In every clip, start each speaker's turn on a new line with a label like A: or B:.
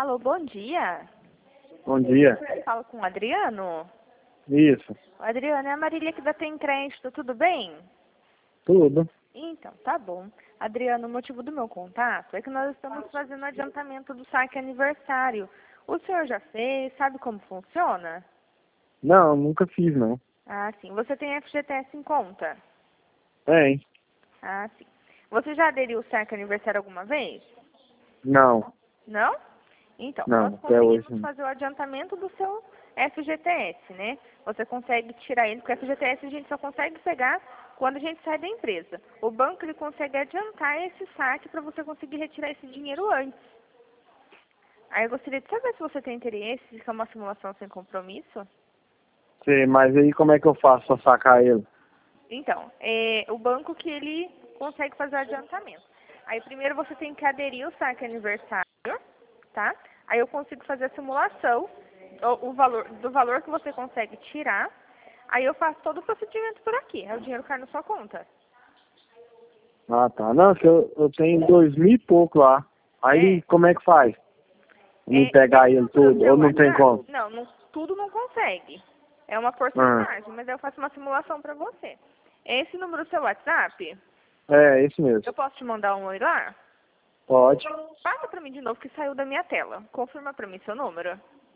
A: Alô, bom dia.
B: Bom dia.
A: Falo com o Adriano.
B: Isso.
A: Adriano, é a Marília aqui da Tem Crédito, tudo bem?
B: Tudo.
A: Então, tá bom. Adriano, o motivo do meu contato é que nós estamos fazendo adiantamento do saque aniversário. O senhor já fez? Sabe como funciona?
B: Não, nunca fiz, não.
A: Ah, sim. Você tem FGTS em conta?
B: Tem.
A: Ah, sim. Você já aderiu ao saque aniversário alguma vez?
B: Não.
A: Não? Então,
B: Não,
A: nós
B: até hoje
A: conseguimos
B: não.
A: fazer o adiantamento do seu FGTS, né? Você consegue tirar ele, porque o FGTS a gente só consegue pegar quando a gente sai da empresa. O banco ele consegue adiantar esse saque para você conseguir retirar esse dinheiro antes. Aí eu gostaria de saber se você tem interesse, se é uma simulação sem compromisso.
B: Sei, mas aí como é que eu faço pra sacar ele?
A: Então, é o banco que ele consegue fazer o adiantamento. Aí primeiro você tem que aderir ao saque aniversário, tá? Aí eu consigo fazer a simulação do valor que você consegue tirar. Aí eu faço todo o procedimento por aqui. Aí o dinheiro cai na sua conta.
B: Ah, tá. Não, que eu tenho 2.000 e pouco lá. Aí como é que faz? Me pegar
A: Esse
B: ele
A: número do
B: tudo,
A: seu
B: ou não tem
A: WhatsApp?
B: como?
A: Não, tudo não consegue. É uma
B: Ah,
A: porcentagem, mas eu faço uma simulação para você. Esse número do seu WhatsApp,
B: é, esse mesmo.
A: eu posso te mandar um oi lá?
B: Pode.
A: Passa para mim de novo que saiu da minha tela. Confirma para mim seu número.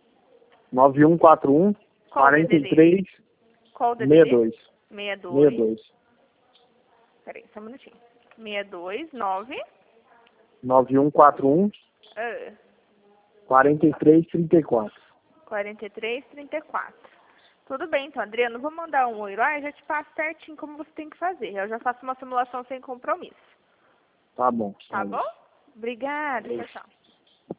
B: 9141
A: Qual o DDD?
B: 43
A: Qual o DDD?
B: 62.
A: 62.
B: 62.
A: Peraí, só um minutinho. 629.
B: 9141
A: ah,
B: 43 34.
A: 4334. Tudo bem, então, Adriano, vou mandar um oi lá e já te passo certinho como você tem que fazer. Eu já faço uma simulação sem compromisso.
B: Tá bom.
A: Tá bom? Obrigada. Tchau, tchau.